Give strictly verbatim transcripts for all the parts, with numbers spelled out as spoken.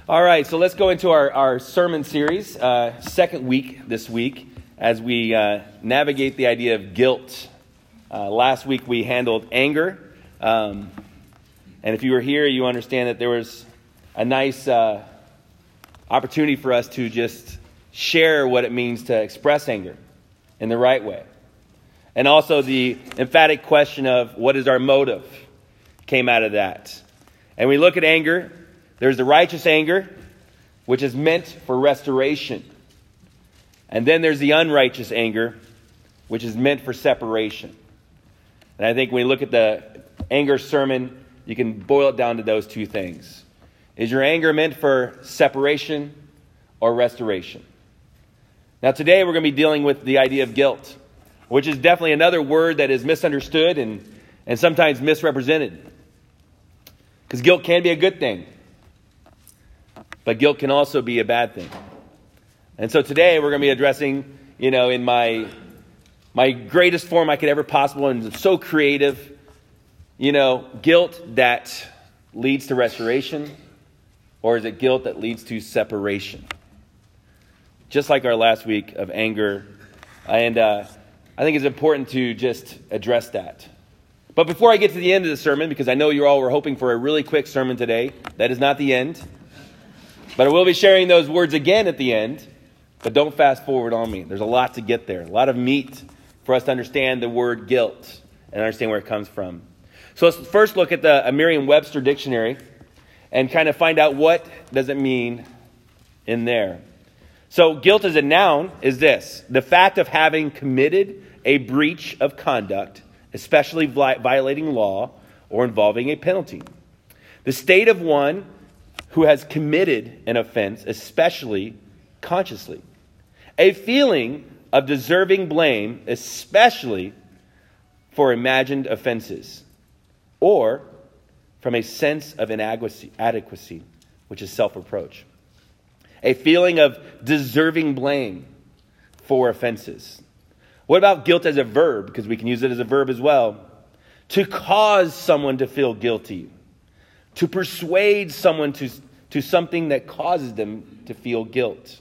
All right, so let's go into our, our sermon series, uh, second week this week, as we uh, navigate the idea of guilt. Uh, last week we handled anger, um, and if you were here, you understand that there was a nice uh, opportunity for us to just share what it means to express anger in the right way. And also the emphatic question of what is our motive came out of that. And we look at anger. There's the righteous anger, which is meant for restoration. And then there's the unrighteous anger, which is meant for separation. And I think when we look at the anger sermon, you can boil it down to those two things. Is your anger meant for separation or restoration? Now today we're going to be dealing with the idea of guilt, which is definitely another word that is misunderstood and, and sometimes misrepresented. Because guilt can be a good thing. But guilt can also be a bad thing. And so today we're going to be addressing, you know, in my my greatest form I could ever possible, and so creative, you know, guilt that leads to restoration, or is it guilt that leads to separation? Just like our last week of anger. And uh, I think it's important to just address that. But before I get to the end of the sermon, because I know you all were hoping for a really quick sermon today, that is not the end. But I will be sharing those words again at the end. But don't fast forward on me. There's a lot to get there. A lot of meat for us to understand the word guilt and understand where it comes from. So let's first look at the Merriam-Webster dictionary and kind of find out what does it mean in there. So guilt as a noun is this: the fact of having committed a breach of conduct, especially violating law or involving a penalty. The state of one who has committed an offense, especially consciously. A feeling of deserving blame, especially for imagined offenses. Or from a sense of inadequacy, adequacy, which is self-reproach. A feeling of deserving blame for offenses. What about guilt as a verb? Because we can use it as a verb as well. To cause someone to feel guilty. To persuade someone to, to something that causes them to feel guilt.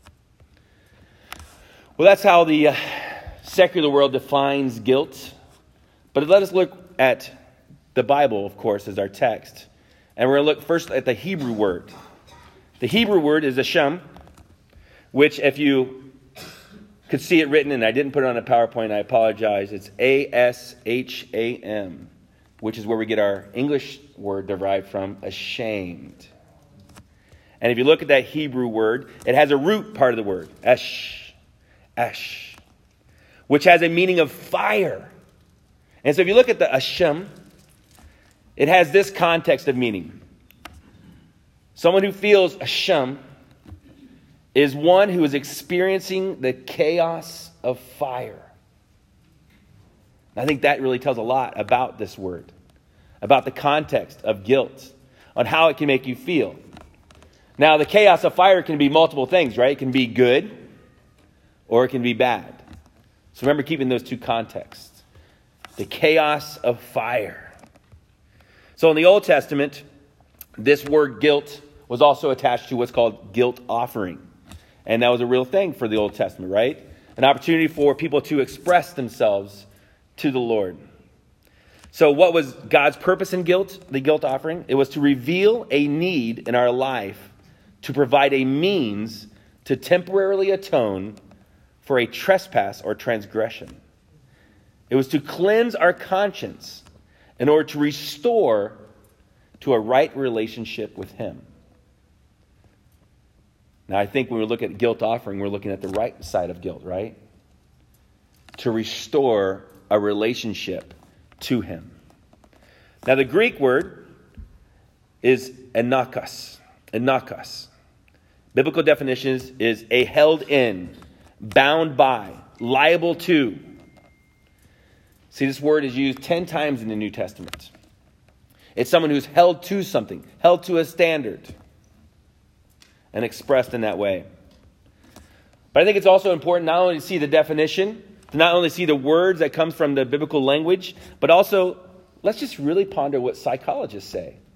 Well, that's how the uh, secular world defines guilt. But let us look at the Bible, of course, as our text. And we're going to look first at the Hebrew word. The Hebrew word is Hashem, which if you could see it written, and I didn't put it on a PowerPoint, I apologize. It's A S H A M, which is where we get our English word derived from, ashamed. And if you look at that Hebrew word, it has a root part of the word, esh, esh, which has a meaning of fire. And so if you look at the Hashem, it has this context of meaning. Someone who feels Hashem is one who is experiencing the chaos of fire. I think that really tells a lot about this word, about the context of guilt, on how it can make you feel. Now, the chaos of fire can be multiple things, right? It can be good or it can be bad. So remember keeping those two contexts. The chaos of fire. So in the Old Testament, this word guilt was also attached to what's called guilt offering. And that was a real thing for the Old Testament, right? An opportunity for people to express themselves to the Lord. So what was God's purpose in guilt, the guilt offering? It was to reveal a need in our life to provide a means to temporarily atone for a trespass or transgression. It was to cleanse our conscience in order to restore to a right relationship with Him. Now, I think when we look at guilt offering, we're looking at the right side of guilt, right? To restore a relationship to Him. Now, the Greek word is enakos. Enakos. Biblical definition is, is a held in, bound by, liable to. See, this word is used ten times in the New Testament. It's someone who's held to something, held to a standard, and expressed in that way. But I think it's also important not only to see the definition, to not only see the words that comes from the biblical language, but also let's just really ponder what psychologists say.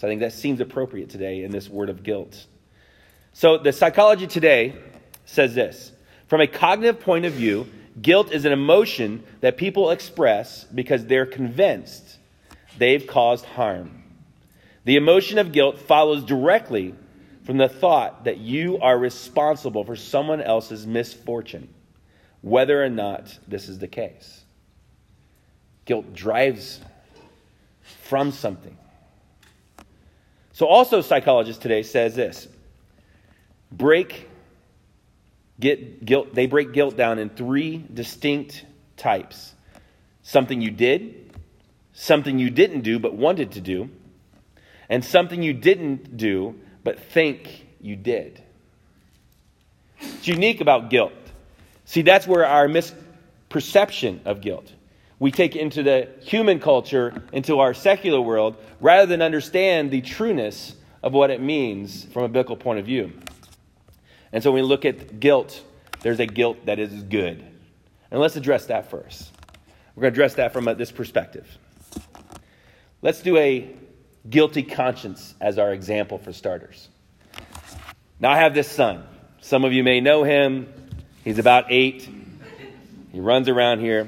So I think that seems appropriate today in this word of guilt. So the Psychology Today says this: from a cognitive point of view, guilt is an emotion that people express because they're convinced they've caused harm. The emotion of guilt follows directly from the thought that you are responsible for someone else's misfortune, whether or not this is the case. Guilt drives from something. So also Psychologist Today says this: break get guilt they break guilt down in three distinct types. Something you did, something you didn't do but wanted to do, and something you didn't do but think you did. It's unique about guilt. See, that's where our misperception of guilt. We take it into the human culture, into our secular world, rather than understand the trueness of what it means from a biblical point of view. And so when we look at guilt, there's a guilt that is good. And let's address that first. We're going to address that from a, this perspective. Let's do a guilty conscience as our example for starters. Now, I have this son. Some of you may know him. He's about eight. He runs around here.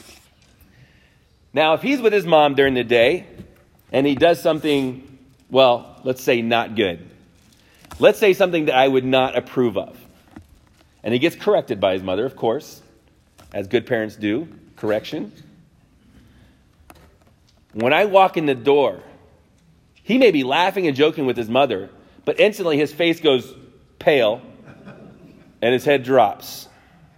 Now, if he's with his mom during the day and he does something, well, let's say not good. Let's say something that I would not approve of. And he gets corrected by his mother, of course, as good parents do, correction. When I walk in the door, he may be laughing and joking with his mother, but instantly his face goes pale and his head drops.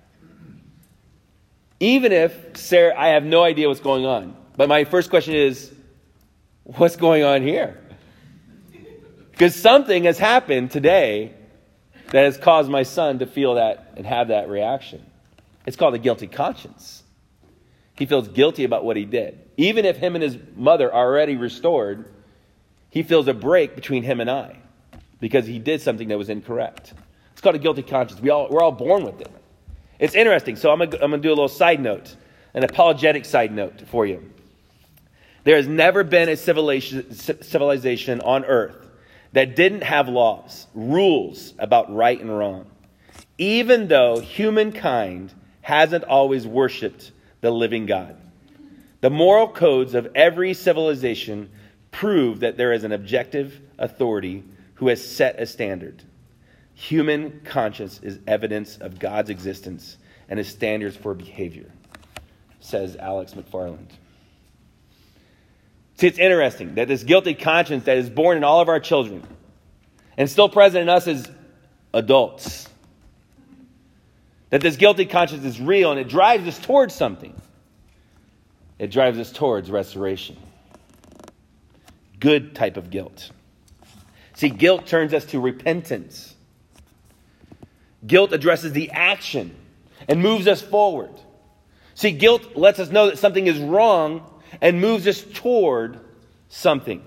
Even if, Sarah, I have no idea what's going on. But my first question is, what's going on here? Because something has happened today that has caused my son to feel that and have that reaction. It's called a guilty conscience. He feels guilty about what he did. Even if him and his mother are already restored, he feels a break between him and I because he did something that was incorrect. It's called a guilty conscience. We all, we're all born with it. It's interesting. So I'm going to do a little side note, an apologetic side note for you. There has never been a civilization, civilization on earth that didn't have laws, rules about right and wrong, even though humankind hasn't always worshipped the living God. The moral codes of every civilization prove that there is an objective authority who has set a standard. Human conscience is evidence of God's existence and his standards for behavior, says Alex McFarland. See, it's interesting that this guilty conscience that is born in all of our children and still present in us as adults, that this guilty conscience is real and it drives us towards something. It drives us towards restoration. Good type of guilt. See, guilt turns us to repentance. Guilt addresses the action and moves us forward. See, guilt lets us know that something is wrong and moves us toward something.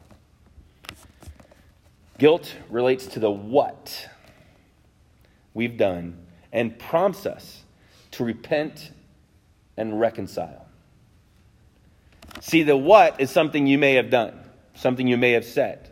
Guilt relates to the what we've done and prompts us to repent and reconcile. See, the what is something you may have done, something you may have said.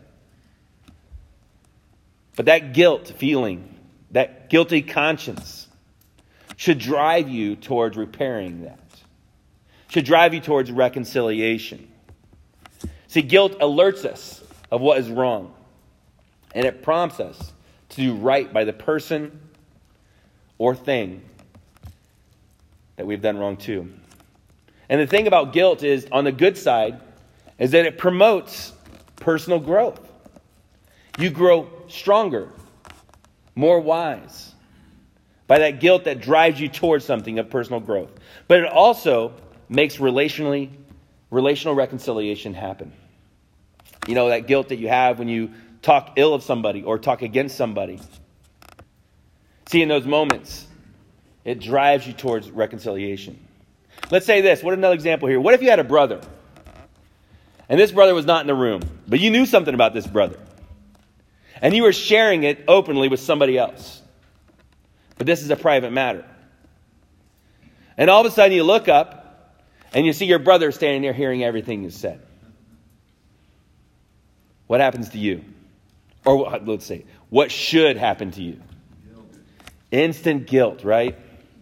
But that guilt feeling, that guilty conscience, should drive you towards repairing that. Should drive you towards reconciliation. See, guilt alerts us of what is wrong. And it prompts us to do right by the person or thing that we've done wrong to. And the thing about guilt is, on the good side, is that it promotes personal growth. You grow stronger, more wise, by that guilt that drives you towards something of personal growth. But it also makes relationally, relational reconciliation happen. You know, that guilt that you have when you talk ill of somebody or talk against somebody. See, in those moments, it drives you towards reconciliation. Let's say this. What another example here? What if you had a brother? And this brother was not in the room, but you knew something about this brother. And you were sharing it openly with somebody else. But this is a private matter. And all of a sudden you look up and you see your brother standing there hearing everything you said. what happens to you? Or let's say, what should happen to you? Guilt. Instant guilt, right?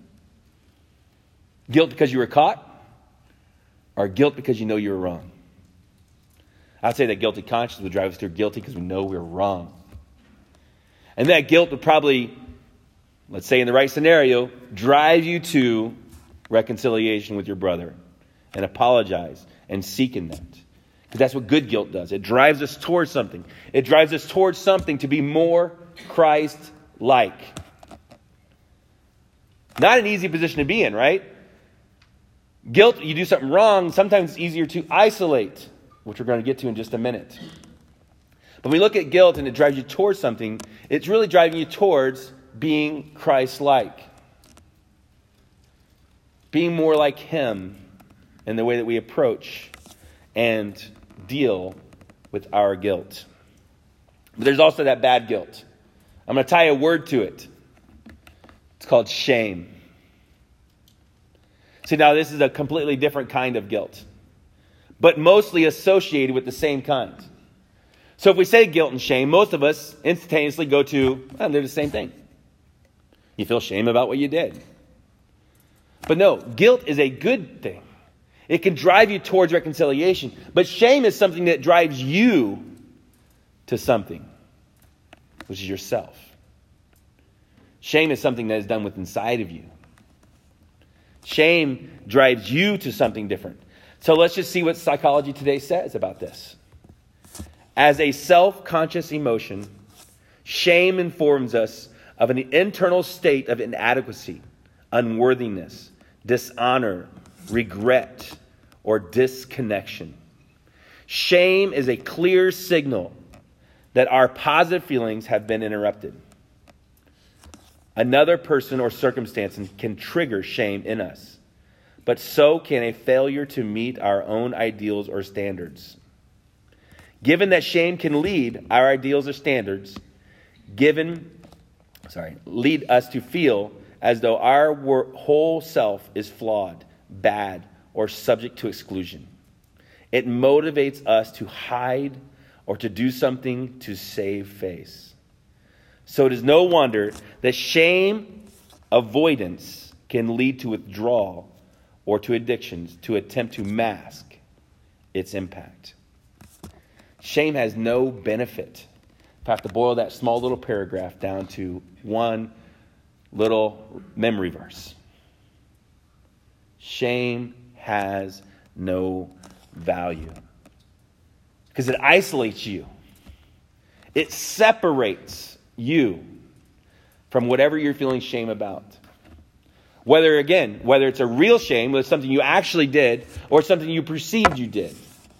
Guilt because you were caught? Or guilt because you know you were wrong? I'd say that guilty conscience would drive us to guilty because we know we're wrong. And that guilt would probably, let's say in the right scenario, drive you to reconciliation with your brother and apologize and seek in that. Because that's what good guilt does. It drives us towards something. It drives us towards something to be more Christ-like. Not an easy position to be in, right? Guilt, you do something wrong, sometimes it's easier to isolate, which we're going to get to in just a minute. But when we look at guilt and it drives you towards something, it's really driving you towards being Christ-like. Being more like Him in the way that we approach and deal with our guilt. But there's also that bad guilt. I'm going to tie a word to it. It's called shame. See, now this is a completely different kind of guilt, but mostly associated with the same kind. So if we say guilt and shame, most of us instantaneously go to, oh, they're the same thing. You feel shame about what you did. But no, guilt is a good thing. It can drive you towards reconciliation. But shame is something that drives you to something, which is yourself. Shame is something that is done within inside of you. Shame drives you to something different. So let's just see what Psychology Today says about this. As a self-conscious emotion, shame informs us of an internal state of inadequacy, unworthiness, dishonor, regret, or disconnection. Shame is a clear signal that our positive feelings have been interrupted. Another person or circumstance can trigger shame in us, but so can a failure to meet our own ideals or standards. Given that shame can lead our ideals or standards, given, sorry, lead us to feel as though our whole self is flawed, bad, or subject to exclusion. It motivates us to hide or to do something to save face. So it is no wonder that shame avoidance can lead to withdrawal or to addictions to attempt to mask its impact. Shame has no benefit. If I have to boil that small little paragraph down to one little memory verse. Shame has no value. Because it isolates you. It separates you from whatever you're feeling shame about. Whether, again, whether it's a real shame, whether it's something you actually did, or something you perceived you did.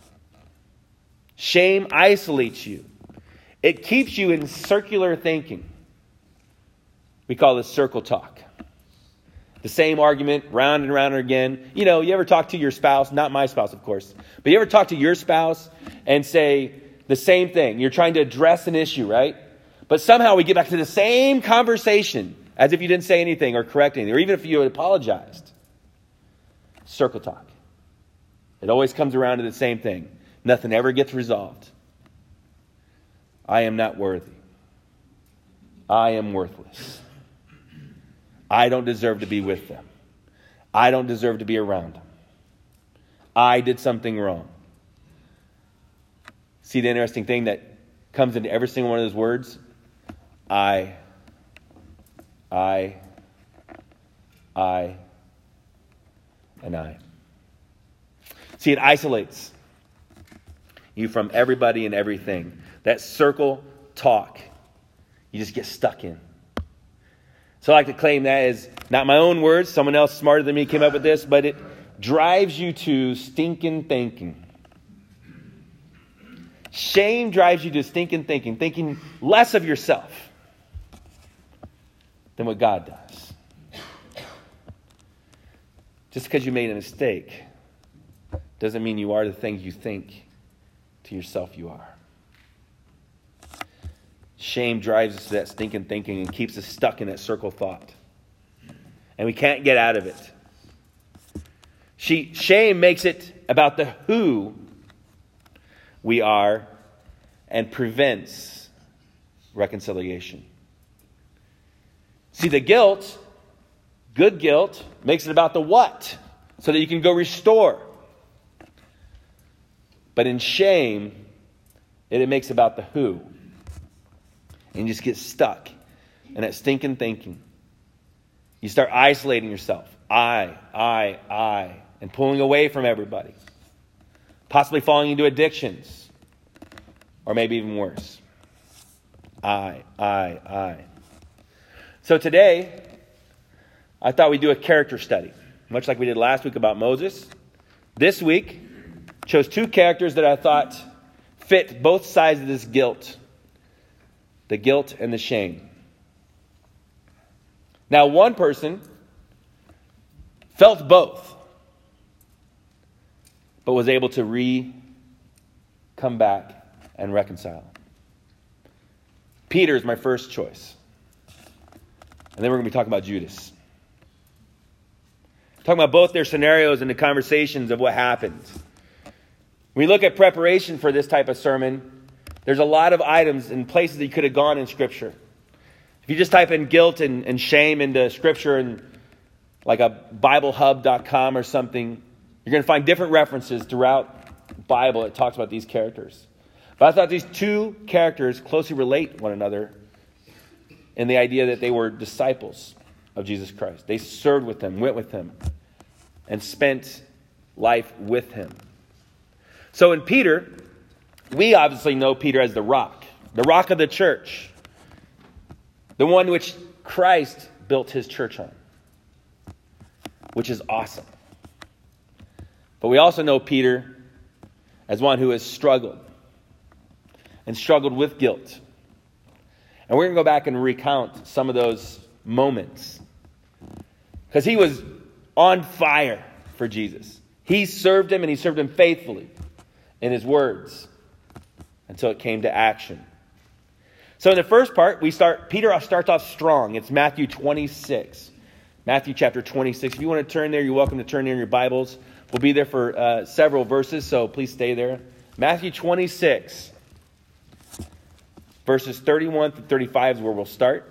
Shame isolates you. It keeps you in circular thinking. We call this circle talk. The same argument, round and round again. You know, you ever talk to your spouse, not my spouse, of course, but you ever talk to your spouse and say the same thing? You're trying to address an issue, right? But somehow we get back to the same conversation as if you didn't say anything or correct anything, or even if you had apologized. Circle talk. It always comes around to the same thing. Nothing ever gets resolved. I am not worthy. I am worthless. I don't deserve to be with them. I don't deserve to be around them. I did something wrong. See the interesting thing that comes into every single one of those words? I, I, I, and I. See, it isolates you from everybody and everything. That circle talk, you just get stuck in. So I like to claim that as not my own words. Someone else smarter than me came up with this, but it drives you to stinking thinking. Shame drives you to stinking thinking, thinking less of yourself than what God does. Just because you made a mistake doesn't mean you are the things you think to yourself you are. Shame drives us to that stinking thinking and keeps us stuck in that circle thought. And we can't get out of it. She, shame makes it about the who we are and prevents reconciliation. See, the guilt, good guilt, makes it about the what, so that you can go restore. But in shame, it, it makes about the who. And you just get stuck in that stinking thinking. You start isolating yourself. I, I, I, and pulling away from everybody. Possibly falling into addictions. Or maybe even worse. I, I, I. So today, I thought we'd do a character study. Much like we did last week about Moses. This week, chose two characters that I thought fit both sides of this guilt. The guilt and the shame. Now, one person felt both, but was able to re come back and reconcile. Peter is my first choice. And then we're going to be talking about Judas. Talking about both their scenarios and the conversations of what happened. When you look at preparation for this type of sermon, there's a lot of items and places that you could have gone in Scripture. If you just type in guilt and, and shame into Scripture and like a Bible Hub dot com or something, you're going to find different references throughout the Bible that talks about these characters. But I thought these two characters closely relate one another in the idea that they were disciples of Jesus Christ. They served with him, went with him, and spent life with him. So in Peter, we obviously know Peter as the rock, the rock of the church, the one which Christ built his church on, which is awesome. But we also know Peter as one who has struggled and struggled with guilt. And we're going to go back and recount some of those moments. Because he was on fire for Jesus. He served him and he served him faithfully in his words until it came to action. So in the first part, we start. Peter starts off strong. It's Matthew twenty-six. Matthew chapter twenty-six. If you want to turn there, you're welcome to turn there in your Bibles. We'll be there for uh, several verses, so please stay there. Matthew twenty-six. Verses thirty-one through thirty-five is where we'll start.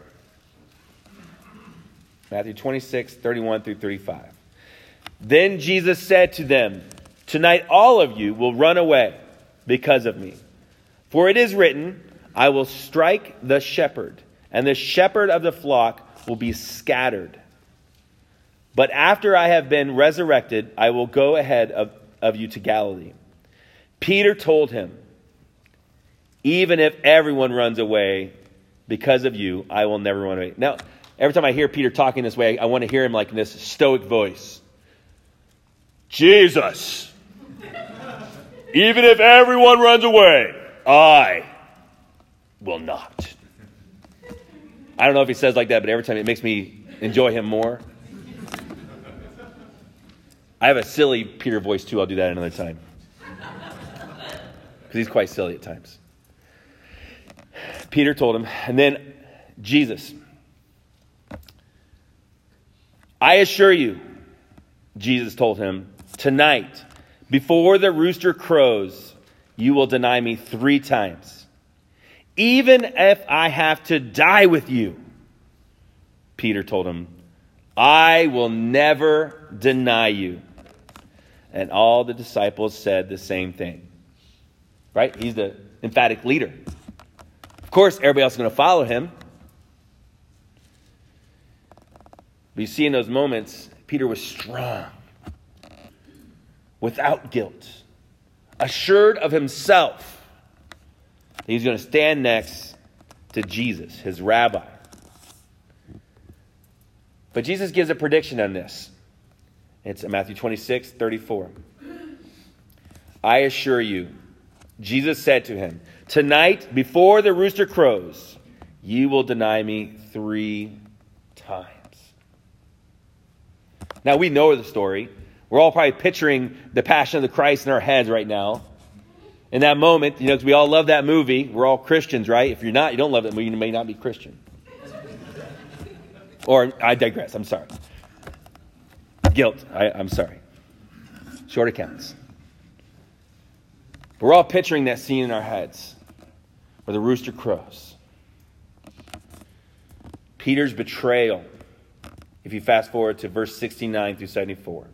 Matthew twenty-six, thirty-one through thirty-five. Then Jesus said to them, "Tonight all of you will run away because of me. For it is written, I will strike the shepherd, and the shepherd of the flock will be scattered. But after I have been resurrected, I will go ahead of, of you to Galilee." Peter told him, "Even if everyone runs away because of you, I will never run away." Now, every time I hear Peter talking this way, I want to hear him like in this stoic voice. "Jesus, even if everyone runs away, I will not." I don't know if he says like that, but every time it makes me enjoy him more. I have a silly Peter voice too. I'll do that another time. Because he's quite silly at times. Peter told him, and then Jesus. "I assure you," Jesus told him, "tonight, before the rooster crows, you will deny me three times. Even if I have to die with you." Peter told him, "I will never deny you." And all the disciples said the same thing. Right? He's the emphatic leader. Of course, everybody else is going to follow him. But you see in those moments, Peter was strong, without guilt, assured of himself that he's going to stand next to Jesus, his rabbi. But Jesus gives a prediction on this. It's in Matthew twenty-six, thirty-four. "I assure you," Jesus said to him, "tonight, before the rooster crows, you will deny me three times." Now, we know the story. We're all probably picturing the Passion of the Christ in our heads right now. In that moment, you know, because we all love that movie. We're all Christians, right? If you're not, you don't love that movie, you may not be Christian. Or, I digress. I'm sorry. Guilt. I, I'm sorry. Short accounts. We're all picturing that scene in our heads. or the rooster crows. Peter's betrayal, if you fast forward to verse sixty-nine through seventy-four.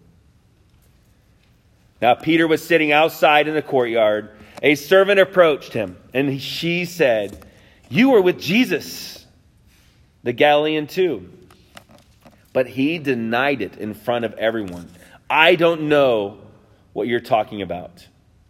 Now Peter was sitting outside in the courtyard. A servant approached him, and she said, "You were with Jesus, the Galilean too." But he denied it in front of everyone. "I don't know what you're talking about."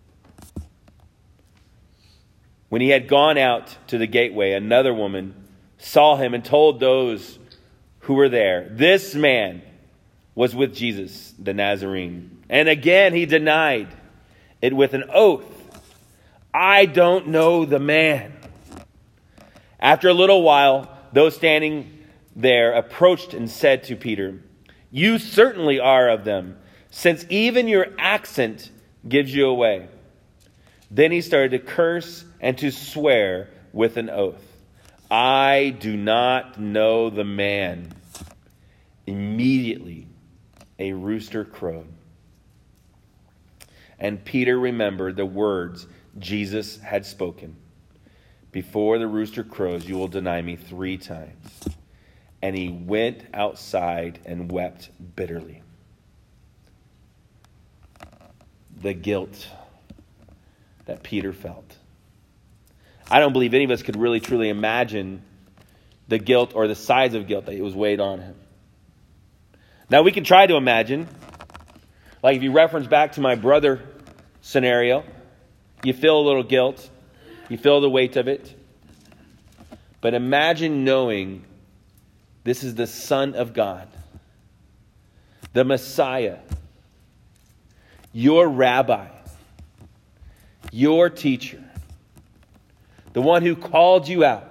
When he had gone out to the gateway, another woman saw him and told those who were there, "This man was with Jesus, the Nazarene." And again he denied it with an oath, "I don't know the man." After a little while, those standing there approached and said to Peter, "You certainly are of them, since even your accent gives you away." Then he started to curse and to swear with an oath, "I do not know the man." Immediately a rooster crowed. And Peter remembered the words Jesus had spoken. "Before the rooster crows, you will deny me three times." And he went outside and wept bitterly. The guilt that Peter felt. I don't believe any of us could really truly imagine the guilt or the size of guilt that was weighed on him. Now we can try to imagine. Like if you reference back to my brother scenario, you feel a little guilt. You feel the weight of it. But imagine knowing this is the Son of God, the Messiah, your rabbi, your teacher, the one who called you out.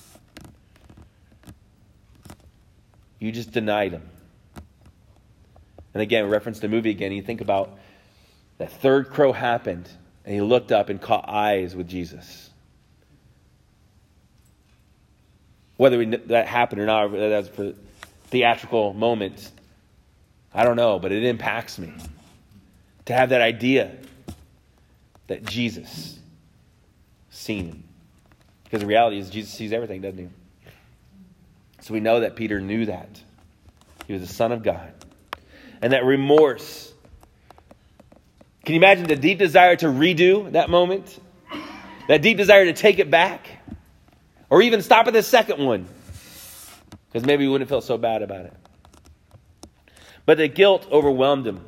You just denied him. And again, reference the movie again, you think about that third crow happened, and he looked up and caught eyes with Jesus. Whether we, that happened or not, that's for theatrical moment, I don't know, but it impacts me to have that idea that Jesus seen him. Because the reality is Jesus sees everything, doesn't he? So we know that Peter knew that. He was the Son of God. And that remorse. Can you imagine the deep desire to redo that moment? That deep desire to take it back? Or even stop at the second one. Because maybe he wouldn't feel so bad about it. But the guilt overwhelmed him.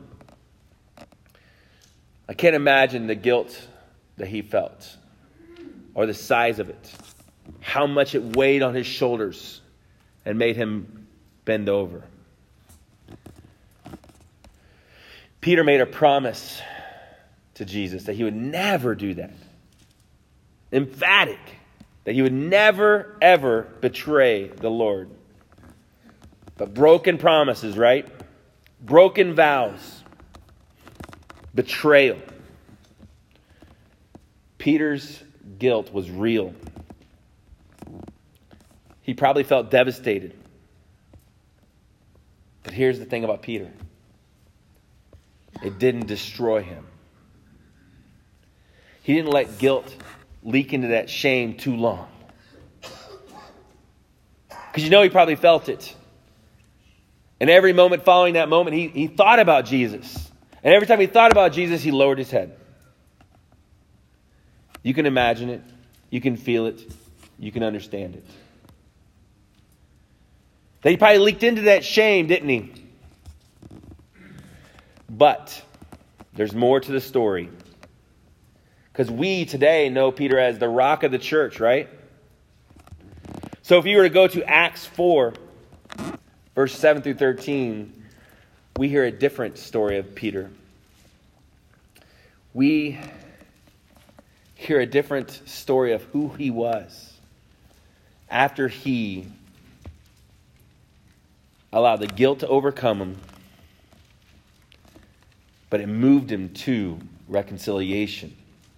I can't imagine the guilt that he felt. Or the size of it. How much it weighed on his shoulders and made him bend over. Peter made a promise to Jesus that he would never do that. Emphatic. That he would never, ever betray the Lord. But broken promises, right? Broken vows. Betrayal. Peter's guilt was real. He probably felt devastated. But here's the thing about Peter. It didn't destroy him. He didn't let guilt leak into that shame too long. Because you know he probably felt it. And every moment following that moment, he, he thought about Jesus. And every time he thought about Jesus, he lowered his head. You can imagine it. You can feel it. You can understand it. That he probably leaked into that shame, didn't he? But there's more to the story. Because we today know Peter as the rock of the church, right? So if you were to go to Acts four, verse seven through thirteen, we hear a different story of Peter. We hear a different story of who he was after he allowed the guilt to overcome him, but it moved him to reconciliation.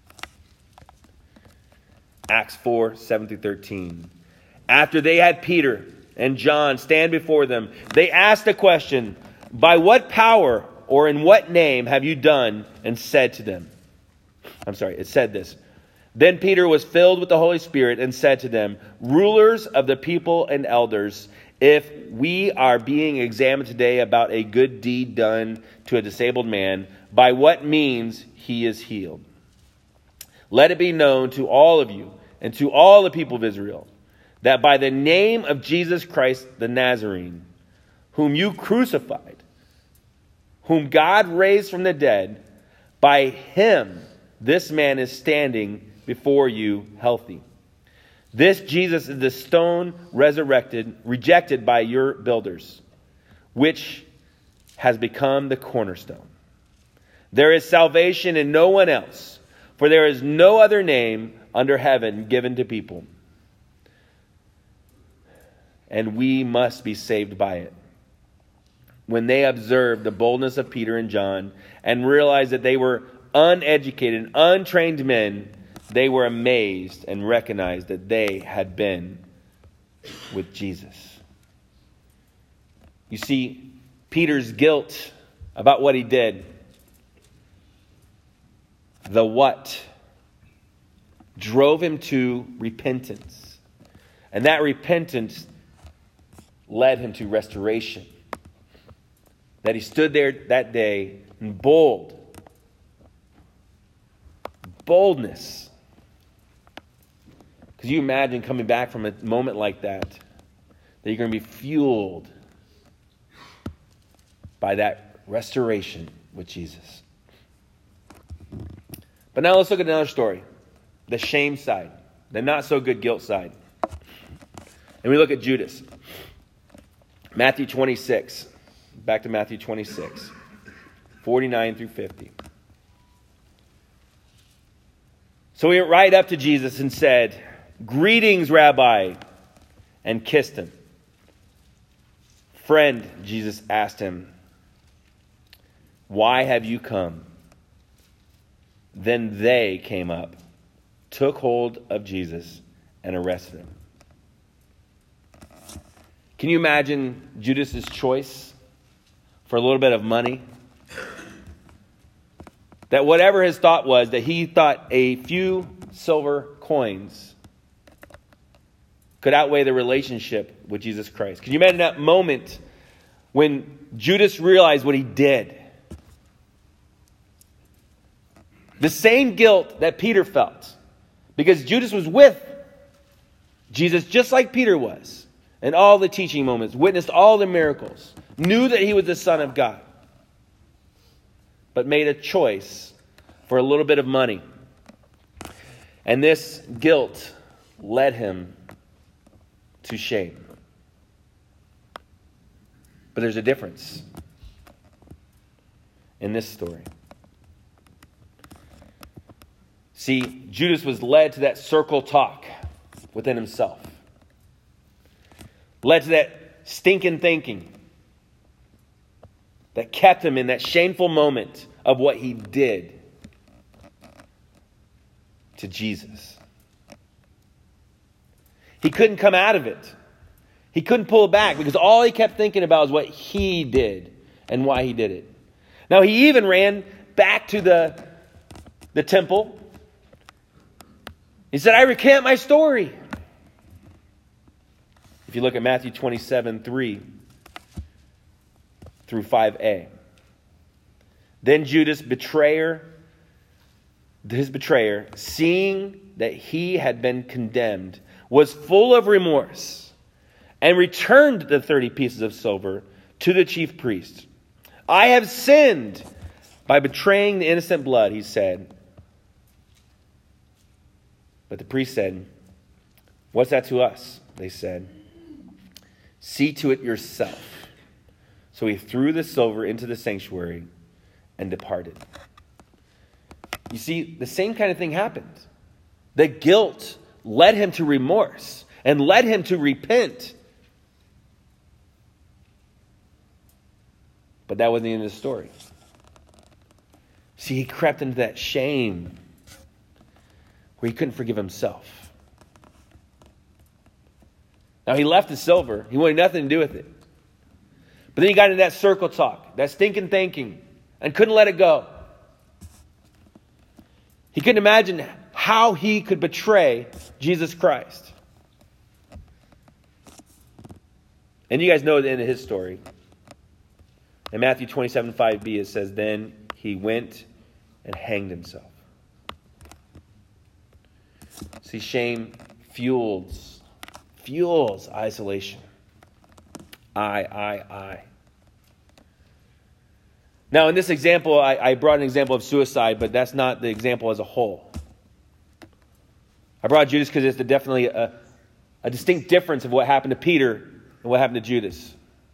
Acts four, seven through thirteen. After they had Peter and John stand before them, they asked a question, "By what power or in what name have you done and said to them?" I'm sorry, it said this. Then Peter was filled with the Holy Spirit and said to them, "Rulers of the people and elders, if we are being examined today about a good deed done to a disabled man, by what means he is healed, let it be known to all of you and to all the people of Israel that by the name of Jesus Christ the Nazarene, whom you crucified, whom God raised from the dead, by him this man is standing before you healthy. This Jesus is the stone resurrected, rejected by your builders, which has become the cornerstone. There is salvation in no one else, for there is no other name under heaven given to people, and we must be saved by it." When they observed the boldness of Peter and John and realized that they were uneducated, untrained men, they were amazed and recognized that they had been with Jesus. You see, Peter's guilt about what he did, the what, drove him to repentance. And that repentance led him to restoration. That he stood there that day in bold, boldness. Because you imagine coming back from a moment like that, that you're going to be fueled by that restoration with Jesus. But now let's look at another story. The shame side. The not so good guilt side. And we look at Judas. Matthew twenty-six. Back to Matthew twenty-six. forty-nine through fifty. So he went right up to Jesus and said, "Greetings, Rabbi," and kissed him. "Friend," Jesus asked him, "why have you come?" Then they came up, took hold of Jesus, and arrested him. Can you imagine Judas's choice for a little bit of money? That whatever his thought was, that he thought a few silver coins could outweigh the relationship with Jesus Christ. Can you imagine that moment when Judas realized what he did? The same guilt that Peter felt. Because Judas was with Jesus just like Peter was. In all the teaching moments, witnessed all the miracles, knew that he was the Son of God, but made a choice for a little bit of money. And this guilt led him to shame. But there's a difference in this story. See, Judas was led to that circle talk within himself. Led to that stinking thinking that kept him in that shameful moment of what he did to Jesus. He couldn't come out of it. He couldn't pull it back because all he kept thinking about was what he did and why he did it. Now, he even ran back to the, the temple. He said, "I recant my story." If you look at Matthew twenty-seven, three through five a. Then Judas, betrayer, his betrayer, seeing that he had been condemned, was full of remorse and returned the thirty pieces of silver to the chief priest. "I have sinned by betraying the innocent blood," he said. But the priest said, "What's that to us?" They said. "See to it yourself." So he threw the silver into the sanctuary and departed. You see, the same kind of thing happened. The guilt led him to remorse and led him to repent. But that wasn't the end of the story. See, he crept into that shame where he couldn't forgive himself. Now, he left the silver. He wanted nothing to do with it. But then he got into that circle talk, that stinking thinking, and couldn't let it go. He couldn't imagine how he could betray Jesus Christ. And you guys know the end of his story. In Matthew twenty-seven, five b, it says, then he went and hanged himself. See, shame fuels, fuels isolation. I, I, I. Now, in this example, I, I brought an example of suicide, but that's not the example as a whole. I brought Judas because it's definitely a, a distinct difference of what happened to Peter and what happened to Judas.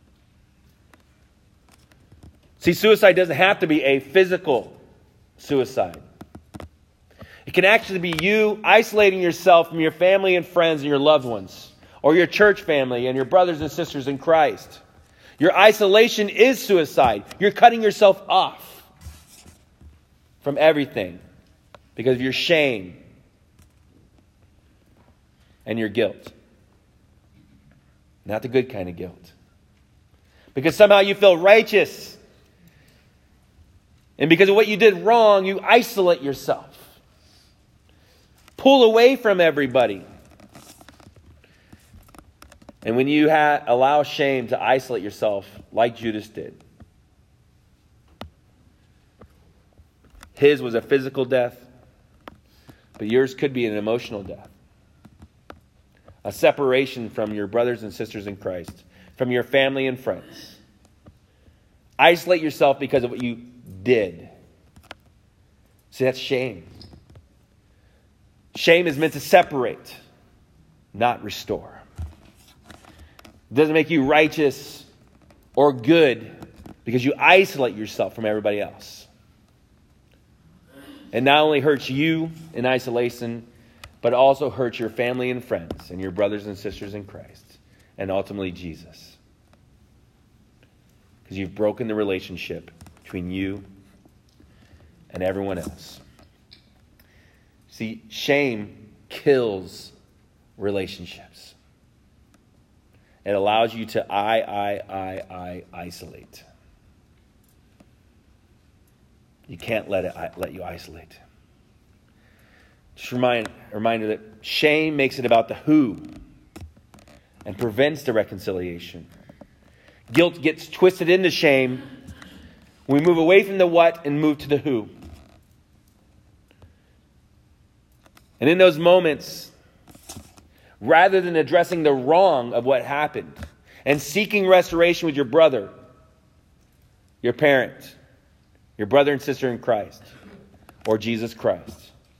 See, suicide doesn't have to be a physical suicide. It can actually be you isolating yourself from your family and friends and your loved ones, or your church family and your brothers and sisters in Christ. Your isolation is suicide. You're cutting yourself off from everything because of your shame and your guilt. Not the good kind of guilt. Because somehow you feel righteous. And because of what you did wrong, you isolate yourself. Pull away from everybody. And when you ha- allow shame to isolate yourself, like Judas did, his was a physical death, but yours could be an emotional death. A separation from your brothers and sisters in Christ, from your family and friends. Isolate yourself because of what you did. See, that's shame. Shame is meant to separate, not restore. It doesn't make you righteous or good because you isolate yourself from everybody else. It not only hurts you in isolation, but it also hurts your family and friends and your brothers and sisters in Christ, and ultimately Jesus. Because you've broken the relationship between you and everyone else. See, shame kills relationships. It allows you to I, I, I, I isolate. You can't let it let you isolate. Just remind a reminder that shame makes it about the who and prevents the reconciliation. Guilt gets twisted into shame. We move away from the what and move to the who. And in those moments, rather than addressing the wrong of what happened and seeking restoration with your brother, your parent, your brother and sister in Christ, or Jesus Christ,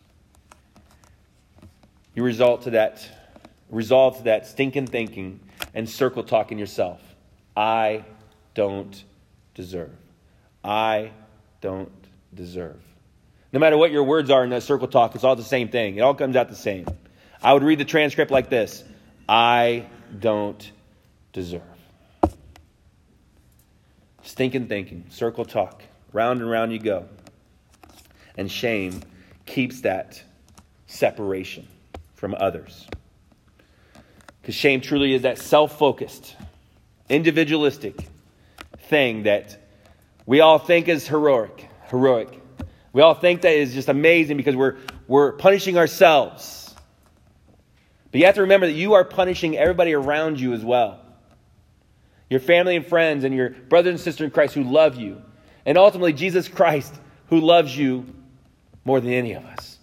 you result to that, resolve to that stinking thinking and circle talking yourself. I don't deserve. I don't deserve. No matter what your words are in that circle talk, it's all the same thing. It all comes out the same. I would read the transcript like this. I don't deserve. Stinking thinking, circle talk. Round and round you go. And shame keeps that separation from others. Because shame truly is that self-focused, individualistic thing that we all think is heroic. Heroic. We all think that is just amazing because we're we're punishing ourselves. But you have to remember that you are punishing everybody around you as well. Your family and friends and your brother and sister in Christ who love you. And ultimately Jesus Christ who loves you more than any of us.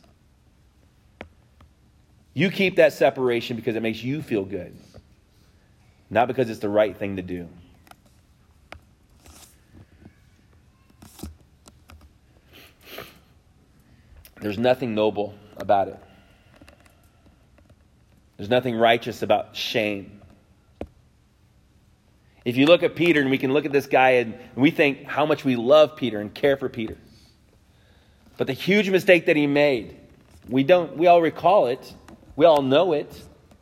You keep that separation because it makes you feel good. Not because it's the right thing to do. There's nothing noble about it. There's nothing righteous about shame. If you look at Peter, and we can look at this guy and we think how much we love Peter and care for Peter. But the huge mistake that he made, we don't, we all recall it. We all know it.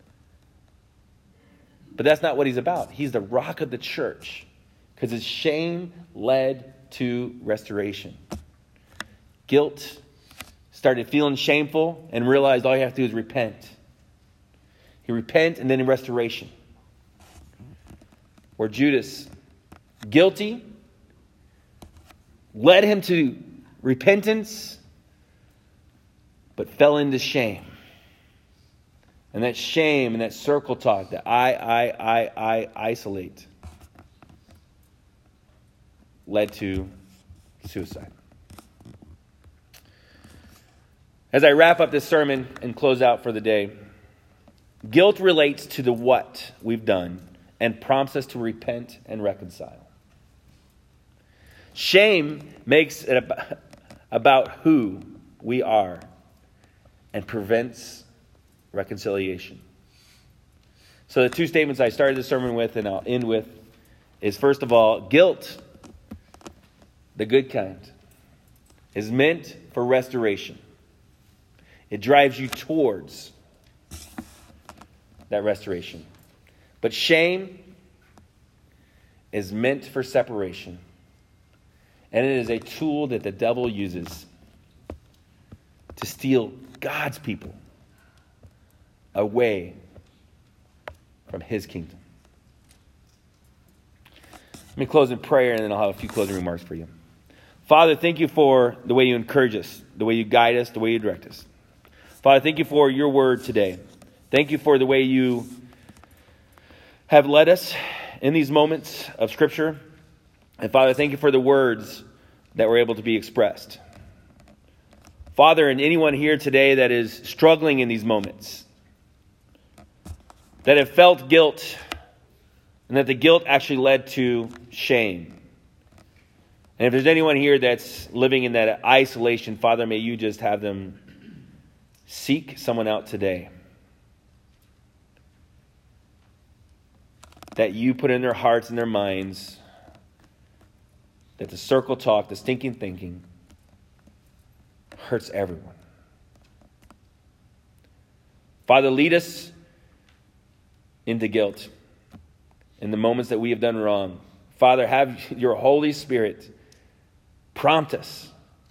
But that's not what he's about. He's the rock of the church. Because his shame led to restoration. Guilt started feeling shameful and realized all you have to do is repent. He repent and then in restoration. Where Judas, guilty, led him to repentance, but fell into shame. And that shame and that circle talk, that I, I, I, I isolate, led to suicide. As I wrap up this sermon and close out for the day, guilt relates to the what we've done and prompts us to repent and reconcile. Shame makes it about who we are and prevents reconciliation. So the two statements I started the sermon with and I'll end with is, first of all, guilt, the good kind, is meant for restoration. It drives you towards that restoration. But shame is meant for separation. And it is a tool that the devil uses to steal God's people away from his kingdom. Let me close in prayer, and then I'll have a few closing remarks for you. Father, thank you for the way you encourage us, the way you guide us, the way you direct us. Father, thank you for your word today. Thank you for the way you have led us in these moments of Scripture. And Father, thank you for the words that were able to be expressed. Father, and anyone here today that is struggling in these moments, that have felt guilt, and that the guilt actually led to shame. And if there's anyone here that's living in that isolation, Father, may you just have them seek someone out today that you put in their hearts and their minds, that the circle talk, the stinking thinking, hurts everyone. Father, lead us into guilt in the moments that we have done wrong. Father, have your Holy Spirit prompt us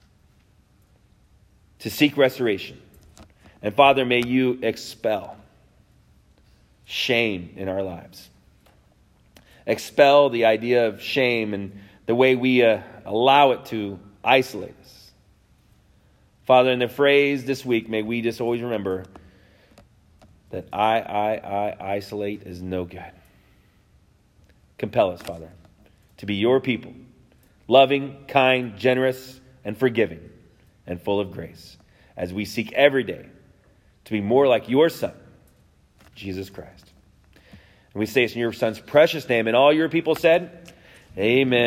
to seek restoration. And Father, may you expel shame in our lives. Expel the idea of shame and the way we uh, allow it to isolate us. Father, in the phrase this week, may we just always remember that I, I, I isolate is no good. Compel us, Father, to be your people, loving, kind, generous, and forgiving, and full of grace, as we seek every day to be more like your Son, Jesus Christ. And we say this in your Son's precious name, and all your people said, amen.